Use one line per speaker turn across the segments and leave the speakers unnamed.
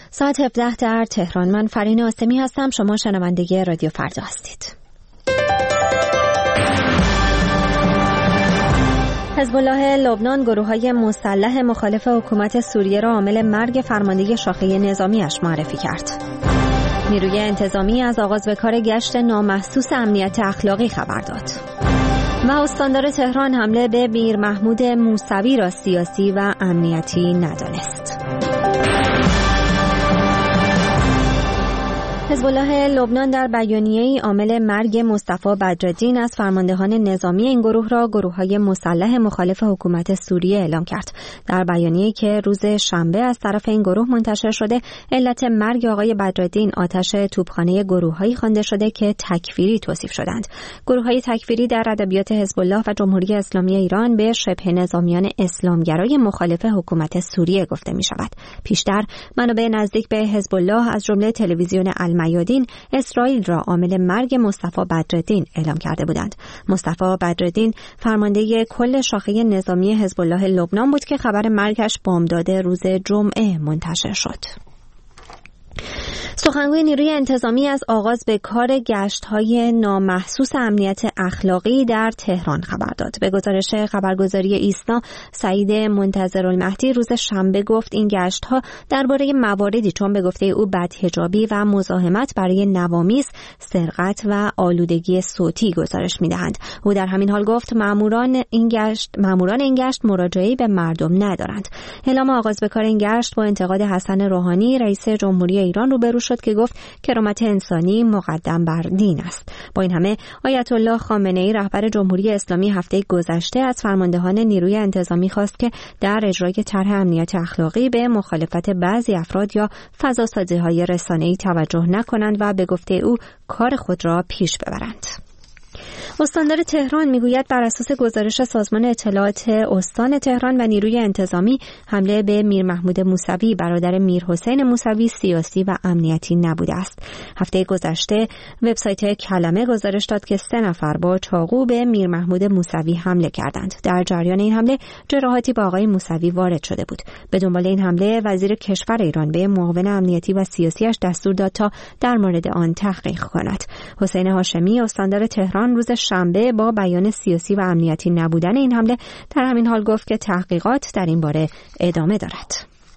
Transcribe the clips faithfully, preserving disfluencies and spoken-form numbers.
ساعت هفده در تهران. من فرین آسمی هستم. شما شنونده رادیو فردا هستید. حزب الله لبنان گروه‌های مسلح مخالف حکومت سوریه را عامل مرگ فرمانده شاخه نظامیش معرفی کرد. نیروی انتظامی از آغاز به کار گشت نامحسوس امنیت اخلاقی خبر داد. و استاندار تهران حمله به میر محمود موسوی را سیاسی و امنیتی ندانست. حزب الله لبنان در بیانیه‌ای عامل مرگ مصطفی بدرالدین از فرماندهان نظامی این گروه را گروه‌های مسلح مخالف حکومت سوریه اعلام کرد. در بیانیه‌ای که روز شنبه از طرف این گروه منتشر شده، علت مرگ آقای بدرالدین آتش توپخانه گروه‌هایی خوانده شده که تکفیری توصیف شدند. گروه‌های تکفیری در ادبیات حزب الله و جمهوری اسلامی ایران به شبه نظامیان اسلامگرای مخالف حکومت سوریه گفته می‌شود. پیشتر منابع نزدیک به حزب الله از جمله تلویزیون میادین اسرائیل را عامل مرگ مصطفی بدرالدین اعلام کرده بودند. مصطفی بدرالدین فرمانده کل شاخه نظامی حزب الله لبنان بود که خبر مرگش بامداد روز جمعه منتشر شد. سخنگوی نیروی انتظامی از آغاز به کار گشت‌های نامحسوس امنیت اخلاقی در تهران خبر داد. به گزارش خبرگزاری ایسنا، سعید منتظرالمهدی روز شنبه گفت این گشت‌ها درباره مواردی چون به گفته او بدحجابی و مزاحمت برای نوامیس، سرقت و آلودگی صوتی گزارش می‌دهند. او در همین حال گفت ماموران این گشت ماموران این گشت مراجعه‌ای به مردم ندارند. اعلام آغاز به کار این گشت با انتقاد حسن روحانی رئیس جمهوری ایران روبرو شد که گفت کرامت انسانی مقدم بر دین است. با این همه آیت الله خامنه‌ای رهبر جمهوری اسلامی هفته گذشته از فرماندهان نیروی انتظامی خواست که در اجرای طرح امنیت اخلاقی به مخالفت بعضی افراد یا فضاسازی‌های رسانه‌ای توجه نکنند و به گفته او کار خود را پیش ببرند. استاندار تهران میگوید بر اساس گزارش سازمان اطلاعات استان تهران و نیروی انتظامی حمله به میر محمود موسوی برادر میر حسین موسوی سیاسی و امنیتی نبوده است. هفته گذشته وبسایت کلمه گزارش داد که سه نفر با چاقو به میر محمود موسوی حمله کردند. در جریان این حمله جراحاتی به آقای موسوی وارد شده بود. به دنبال این حمله وزیر کشور ایران به معاون امنیتی و سیاسیش دستور داد تا در مورد آن تحقیق کند. حسین هاشمی استاندار تهران روز شنبه با بیان سیاسی و امنیتی نبودن این حمله در همین حال گفت که تحقیقات در این باره ادامه دارد.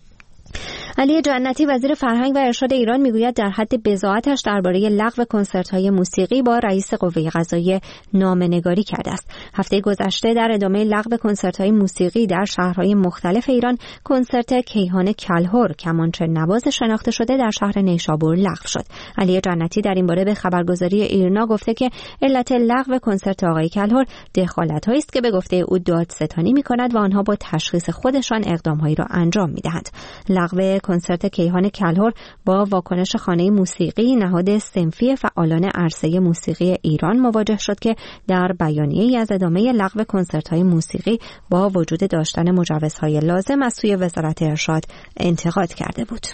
علی جنتی وزیر فرهنگ و ارشاد ایران میگوید در حد بضاعتش درباره لغو کنسرت‌های موسیقی با رئیس قوه قضاییه نامه‌نگاری کرده است. هفته گذشته در ادامه لغو کنسرت‌های موسیقی در شهرهای مختلف ایران، کنسرت کیهان کلهر کمانچه نواز شناخته شده در شهر نیشابور لغو شد. علی جنتی در این باره به خبرگزاری ایرنا گفته که علت لغو کنسرت آقای کلهر دخالت‌هایی است که به گفته او دادستانی می‌کند و آنها با تشخیص خودشان اقدام‌هایی را انجام می‌دهند. لغو کنسرت کیهان کلهر با واکنش خانه موسیقی نهاد صنفی فعالان عرصه موسیقی ایران مواجه شد که در بیانیه‌ای از ادامه لغو کنسرت‌های موسیقی با وجود داشتن مجوزهای لازم از سوی وزارت ارشاد انتقاد کرده بود.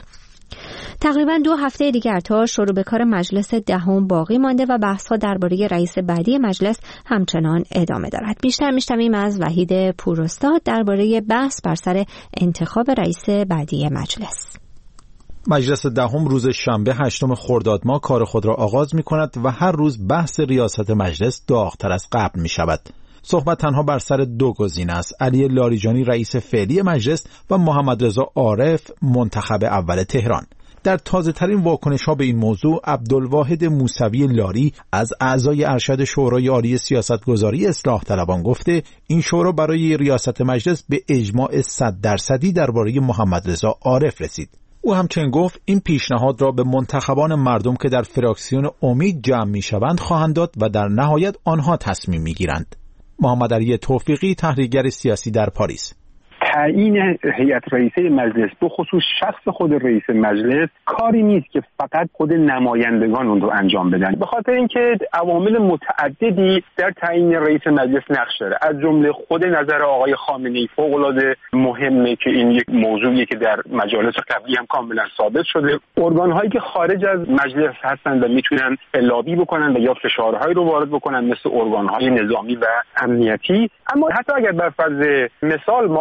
تقریبا دو هفته دیگر تا شروع به کار مجلس دهم باقی مانده و بحث‌ها درباره رئیس بعدی مجلس همچنان ادامه دارد. بیشتر می‌شنویم از وحید پوراستاد درباره بحث بر سر انتخاب رئیس بعدی مجلس.
مجلس دهم روز شنبه هشتم خرداد ماه کار خود را آغاز می‌کند و هر روز بحث ریاست مجلس داغ‌تر از قبل می‌شود. صحبت تنها بر سر دو گزینه است: علی لاریجانی رئیس فعلی مجلس و محمد رضا عارف منتخب اول تهران. در تازه ترین واکنش ها به این موضوع عبدالواحد موسوی لاری از اعضای ارشد شورای عالی سیاستگذاری اصلاح طلبان گفته این شورا برای ریاست مجلس به اجماع صد درصدی درباره محمد رضا عارف رسید. او همچنین گفت این پیشنهاد را به منتخبان مردم که در فراکسیون امید جمع میشوند خواهند داد و در نهایت آنها تصمیم میگیرند. محمد علی توفیقی، تحلیلگر سیاسی در پاریس:
تعیین هیئت رئیسه مجلس به خصوص شخص خود رئیس مجلس کاری نیست که فقط خود نمایندگان اون رو انجام بدن، به خاطر اینکه عوامل متعددی در تعیین رئیس مجلس نقش داره، از جمله خود نظر آقای خامنه‌ای فوق‌العاده مهمه که این یک موضوعیه که در مجالس قبلی هم کاملا ثابت شده. ارگان‌هایی که خارج از مجلس هستن و میتونن لابی بکنن و یا فشارهایی رو وارد بکنن مثل ارگان‌های نظامی و امنیتی. اما حتی اگر بر فرض مثال ما آقای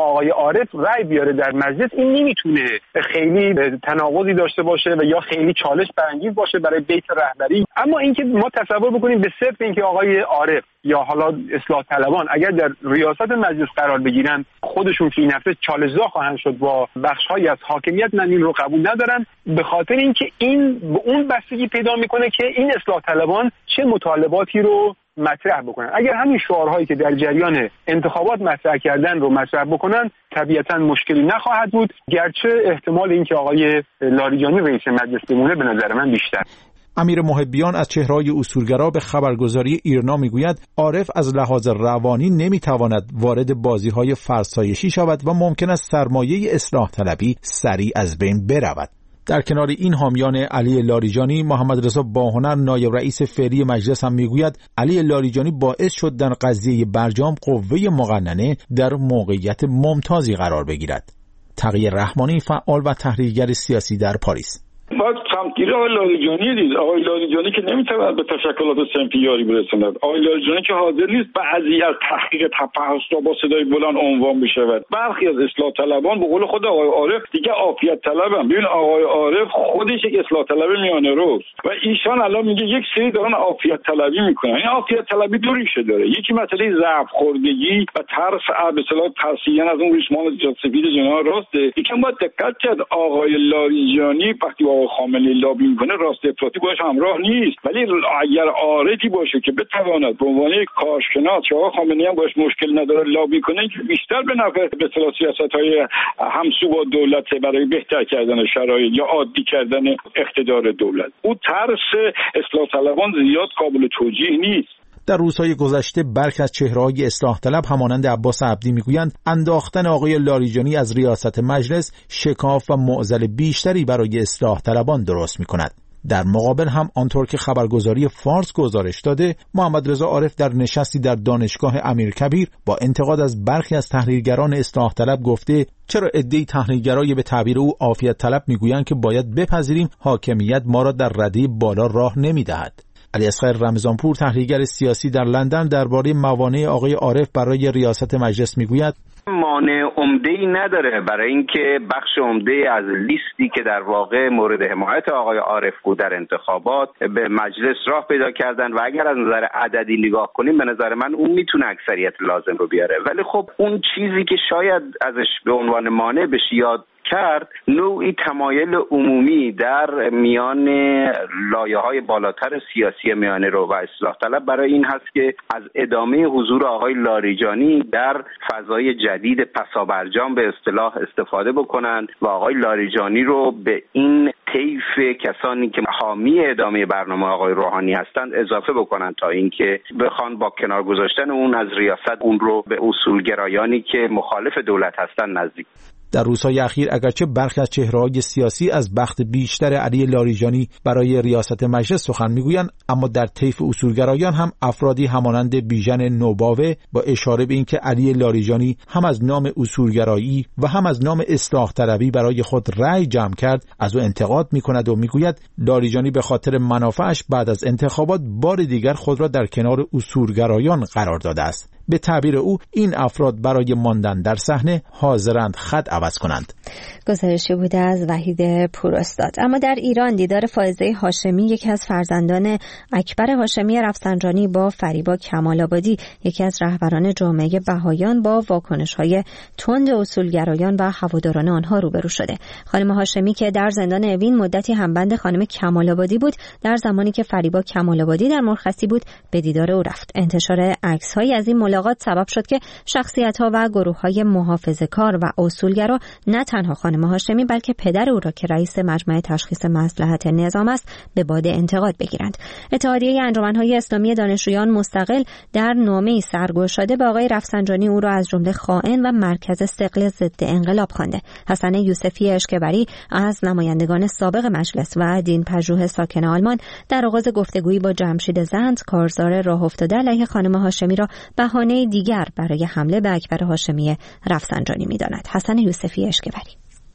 عارف رأی بیاره در مجلس، این نمیتونه خیلی تناقضی داشته باشه و یا خیلی چالش برانگیز باشه برای بیت رهبری. اما اینکه ما تصور بکنیم به صرف اینکه آقای عارف یا حالا اصلاح طلبان اگر در ریاست مجلس قرار بگیرن، خودشون فی نفسه چالش‌زا خواهند شد با بخش‌هایی از حاکمیت، من این رو قبول ندارم، به خاطر اینکه این به اون بستگی پیدا میکنه که این اصلاح طلبان چه مطالباتی رو مطرح بکنن. اگر همین شعارهایی که در جریان انتخابات مطرح کردن رو مطرح بکنن، طبیعتاً مشکلی نخواهد بود، گرچه احتمال اینکه آقای لاریجانی رئیس مجلس بمونه به نظر من بیشتر.
امیر محبیان از چهره‌های اصولگرا به خبرگزاری ایرنا میگوید عارف از لحاظ روانی نمیتواند وارد بازی‌های فرسایشی شود و ممکن است سرمایه اصلاح طلبی سریع از بین برود. در کنار این حامیان علی لاریجانی، محمد رضا باهنر نایب رئیس فعلی مجلس هم میگوید علی لاریجانی باعث شد در قضیه برجام قوه مقننه در موقعیت ممتازی قرار بگیرد. تقی رحمانی فعال و تحلیلگر سیاسی در پاریس:
باید سمتگیری آقای لاریجانی دید. آقای لاریجانی که نمیتواند به تشکلات صنفی یاری برساند. آقای لاریجانی که حاضر نیست بعضی از تحقیق تفحص را با صدای بلند عنوان بشود. برخی از اصلاح طلبان به قول خود آقای عارف دیگه عافیت طلبن. ببین آقای عارف خودش یک اصلاح طلب میانه روست و ایشان الان میگه یک سری دارن عافیت طلبی میکنن. این عافیت طلبی دو ریشه داره. یکی مسئله ضعف خوردگی و ترس به اصطلاح ترسیدن از اون ریسمان سفید جناح راسته. یکم باید دقت کرد آقای لاریجانی وقتی خامنه‌ای لابی میکنه راست افراطی باش همراه نیست، ولی اگر عارفی باشه که بتواند به عنوان یک کارشناس که آقا خامنه‌ای هم باش مشکل نداره لابی کنه، که بیشتر به نفع به اصطلاح سیاست‌های همسو با دولت برای بهتر کردن شرایط یا عادی کردن اقتدار دولت. او ترس اصلاح طلبان زیاد قابل توجیه نیست.
در روزهای گذشته برخی از چهره‌های اصلاح طلب همانند عباس عبدی میگویند انداختن آقای لاریجانی از ریاست مجلس شکاف و معضل بیشتری برای اصلاح طلبان درست می‌کند. در مقابل هم آنطور که خبرگزاری فارس گزارش داده، محمد رضا عارف در نشستی در دانشگاه امیرکبیر با انتقاد از برخی از تحلیلگران اصلاح طلب گفته چرا عده‌ای تحلیلگرای به تعبیر او عافیت طلب میگویند که باید بپذیریم حاکمیت ما را در رده بالا راه نمی‌دهد. علی اصغر رمضانپور تحلیلگر سیاسی در لندن درباره موانع آقای عارف برای ریاست مجلس میگوید
مانع عمده‌ای نداره برای اینکه بخش عمده از لیستی که در واقع مورد حمایت آقای عارف بود در انتخابات به مجلس راه پیدا کردن و اگر از نظر عددی نگاه کنیم به نظر من اون میتونه اکثریت لازم رو بیاره. ولی خب اون چیزی که شاید ازش به عنوان مانع بشه یاد کرد، نوعی تمایل عمومی در میان لایه‌های بالاتر سیاسی میانه رو و اصلاح طلب برای این هست که از ادامه حضور آقای لاریجانی در فضای جدید پسابرجام به اصطلاح استفاده بکنند و آقای لاریجانی رو به این طیف کسانی که حامی ادامه برنامه آقای روحانی هستند اضافه بکنند تا اینکه بخوان با کنار گذاشتن اون از ریاست اون رو به اصولگرایانی که مخالف دولت هستند نزدیک.
در روزهای اخیر اگرچه برخی از چهره‌های سیاسی از بخت بیشتر علی لاریجانی برای ریاست مجلس سخن میگویند، اما در طیف اصولگرایان هم افرادی همانند بیژن نوباوه با اشاره به اینکه علی لاریجانی هم از نام اصولگرایی و هم از نام اصلاح طلبی برای خود رأی جمع کرد از او انتقاد میکند و میگوید لاریجانی به خاطر منافعش بعد از انتخابات بار دیگر خود را در کنار اصولگرایان قرار داده است. به تعبیر او این افراد برای ماندن در صحنه حاضرند خط عوض کنند.
گزارشی بوده از وحید پوراستاد. اما در ایران دیدار فائزه هاشمی، یکی از فرزندان اکبر هاشمی رفسنجانی، با فریبا کمال‌آبادی، یکی از رهبران جامعه بهایان، با واکنش‌های تند اصولگرایان و هواداران آنها روبرو شده. خانم هاشمی که در زندان اوین مدتی همبند خانم کمال‌آبادی بود، در زمانی که فریبا کمال‌آبادی در مرخصی بود به دیدار او رفت. انتشار عکس‌هایی از این ملاقات سبب شد که شخصیت‌ها و گروه‌های محافظه‌کار و اصولگرا نه تنها خانم هاشمی بلکه پدر او را که رئیس مجمع تشخیص مصلحت نظام است به باد انتقاد بگیرند. اتحادیه انجمن‌های اسلامی دانشجویان مستقل در نامه‌ای سرگشاده به آقای رفسنجانی او را از جمله خائن و مرکز ثقل ضد انقلاب خوانده. حسن یوسفی اشکبری از نمایندگان سابق مجلس و دین پژوه ساکن آلمان در آغاز گفتگویی با جمشید زند، کارزار راه افتاده علیه خانم هاشمی، را بهانه دیگر برای حمله به اکبر هاشمی رفسنجانی می‌داند. حسن یوسفی اشکبری: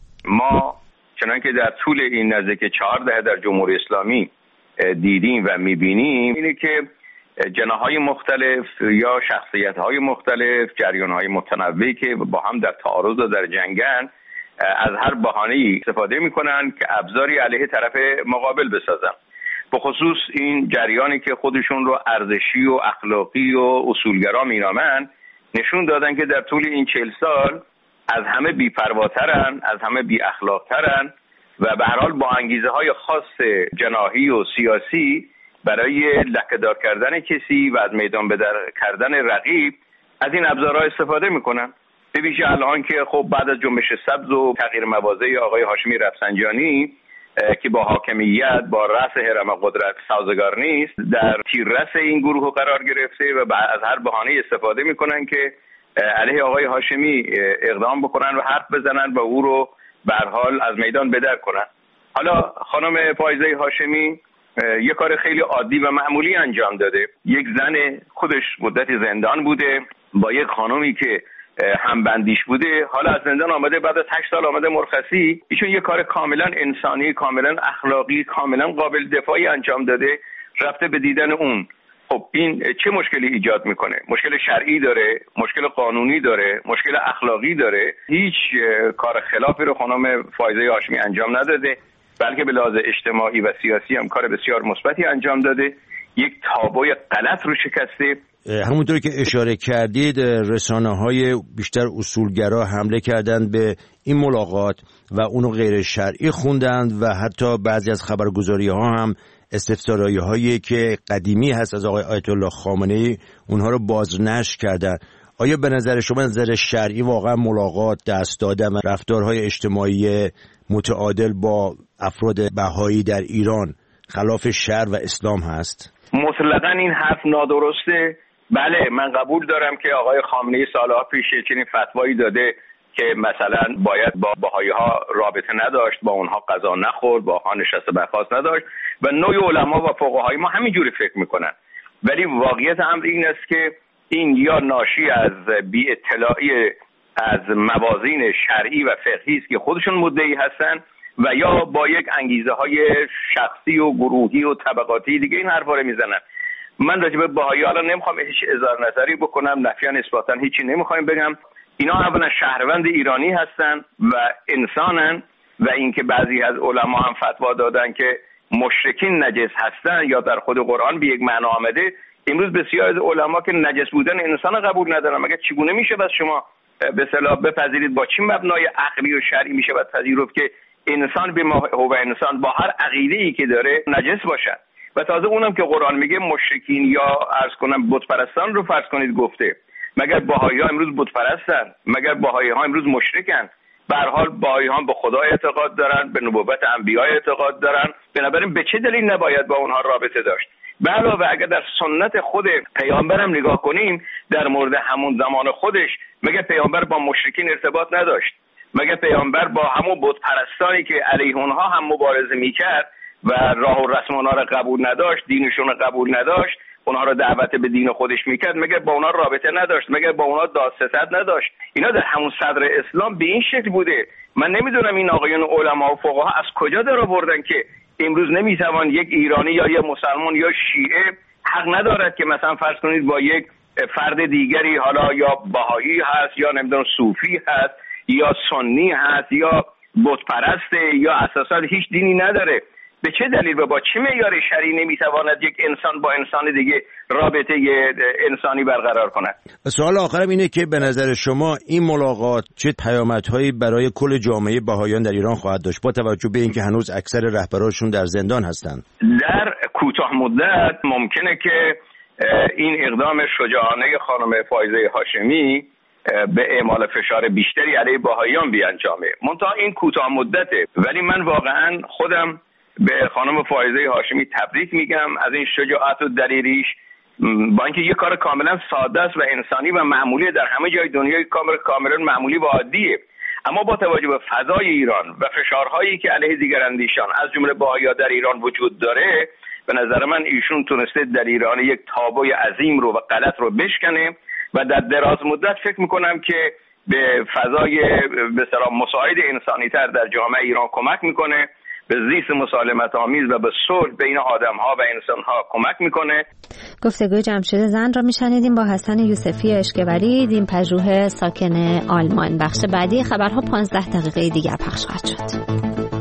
ما چنانکه در طول این نزدیک چهار دهه در جمهوری اسلامی دیدیم و می‌بینیم اینه که جناح‌های مختلف یا شخصیت‌های مختلف، جریان‌های متنوعی که با هم در تعارض و در جنگن، از هر بهانه‌ای استفاده می‌کنن که ابزاری علیه طرف مقابل بسازن. به خصوص این جریانی که خودشون رو ارزشی و اخلاقی و اصولگرا مینامن، نشون دادن که در طول این چهل سال از همه بی‌پرواترن، از همه بی اخلاق‌ترن و به هر حال با انگیزه‌های خاص جناحی و سیاسی برای لکه‌دار کردن کسی و از میدان بدر کردن رقیب از این ابزارها استفاده میکنن. به ویژه الان که خب بعد از جنبش سبز و تغییر مواضع آقای هاشمی رفسنجانی که با حاکمیت با رأس هرم قدرت سازگار نیست، در تیررس این گروه قرار گرفته و از هر بهانه استفاده میکنن که علیه آقای هاشمی اقدام بکنن و حرف بزنن و او رو به هر حال از میدان بدر کنن. حالا خانم فائزه هاشمی یک کار خیلی عادی و معمولی انجام داده. یک زن خودش مدتی زندان بوده با یک خانمی که همبندیش بوده، حالا از زندان آمده، بعد از هشت سال آمده مرخصی. ایشون یک کار کاملا انسانی، کاملا اخلاقی، کاملا قابل دفاعی انجام داده، رفته به دیدن اون. خب این چه مشکلی ایجاد میکنه؟ مشکل شرعی داره، مشکل قانونی داره، مشکل اخلاقی داره. هیچ کار خلافی رو خانم فائزه هاشمی انجام نداده، بلکه به لحاظ اجتماعی و سیاسی هم کار بسیار مثبتی انجام داده. یک تابوی غلط رو شکسته.
همونطوری که اشاره کردید، رسانه‌های بیشتر اصولگرا حمله کردند به این ملاقات و اونو غیر شرعی خوندند و حتی بعضی از خبرگزاری‌ها هم استفساری‌هایی که قدیمی هست از آقای آیت الله خامنه‌ای اونها رو بازنشر کردند. آیا به نظر شما نظر شرعی واقعا ملاقات، دست دادن و رفتارهای اجتماعی متعادل با افراد بهایی در ایران خلاف شرع و اسلام هست؟
مطلقاً این حرف نادرسته. بله، من قبول دارم که آقای خامنه‌ای سالها پیش چنین فتوایی داده که مثلا باید با بهایی‌ها رابطه نداشت، با اونها غذا نخورد، با اونها نشست و برخاست نداشت و نوع علما و فقهای ما همینجوری فکر میکنن. ولی واقعیت امر این است که این یا ناشی از بی اطلاعی از موازین شرعی و فقهی است که خودشون مدعی هستن و یا با یک انگیزه های شخصی و گروهی و طبقاتی دیگه این حرفا رو میزنن. من راجع به بهایی حالا نمیخوام هیچ اظهار نظری بکنم، نفیان اثباتاً هیچی نمیخوام بگم. اینا اولا شهروند ایرانی هستن و انسانن و اینکه بعضی از علما هم فتوا دادن که مشرکین نجس هستن یا در خود قرآن به یک معنا آمده. امروز بسیار از علما که نجس بودن انسان قبول ندارن. مگر چگونه میشه بس شما به اصطلاح بپذیرید؟ با چه مبنای عقلی و شرعی میشه بعد پذیرفت که انسان به هو انسان با هر عقیده‌ای که داره نجس باشه؟ و تازه اونم که قرآن میگه مشرکین یا عرض کنم بت پرستان رو فرض کنید گفته. مگر بهائی‌ها امروز بت پرستن؟ مگر بهائی‌ها امروز مشرکن؟ به هر حال بهائی‌ها به خدا اعتقاد دارن، به نبوت انبیا اعتقاد دارن. بنابراین به چه دلیل نباید با اونها رابطه داشت؟ به علاوه اگر در سنت خود پیامبرم نگاه کنیم، در مورد همون زمان خودش مگر پیامبر با مشرکین ارتباط نداشت؟ مگر پیامبر با همون بت پرستانی که علیه اونها هم مبارزه میکرد و راه و رسم اونها رو قبول نداشت، دینشون رو قبول نداشت، اونها رو دعوت به دین خودش میکرد، مگر با اونها رابطه نداشت؟ مگر با اونها دادستد نداشت؟ اینا در همون صدر اسلام به این شکل بوده. من نمیدونم این آقایان علما و فقها از کجا در آوردن که امروز نمیتوان یک ایرانی یا یک مسلمان یا شیعه حق ندارد که مثلا فرض کنید با یک فرد دیگری، حالا یا بهایی هست یا نمیدونم صوفی هست یا سنی هست یا بت پرسته یا اساسا هیچ دینی نداره، به چه دلیل و با چه معیار شرعی نمیتواند یک انسان با انسان دیگه رابطه انسانی برقرار کند؟
سوال آخرم اینه که به نظر شما این ملاقات چه پیامدهایی برای کل جامعه بهائیان در ایران خواهد داشت با توجه به اینکه هنوز اکثر رهبرانشون در زندان هستند؟
در کوتاه مدت ممکنه که این اقدام شجاعانه خانم فائزه هاشمی به اعمال فشار بیشتری علیه بهائیان بیانجامه. منتها این کوتاه مدته، ولی من واقعا خودم به خانم فائزه هاشمی تبریک میگم از این شجاعت و دلیریش، با اینکه یه کار کاملا ساده است و انسانی و معمولی در همه جای دنیای کامل کاملا معمولی و عادیه، اما با توجه به فضای ایران و فشارهایی که علیه دیگراندیشان از جمله بهائیان در ایران وجود داره، به نظر من ایشون تونسته در ایران یک تابوی عظیم رو و غلط رو بشکنه و در دراز مدت فکر میکنم که به فضای به اصطلاح مساعد انسانی تر در جامعه ایران کمک میکنه، به زیست مسالمت آمیز و به صلح بین آدم‌ها و انسان‌ها کمک میکنه.
گفتگوی جمشید زند را میشنیدیم با حسن یوسفی اشکوری، دین پژوه ساکن آلمان. بخش بعدی خبرها پانزده دقیقه دیگر پخش خواهد شد.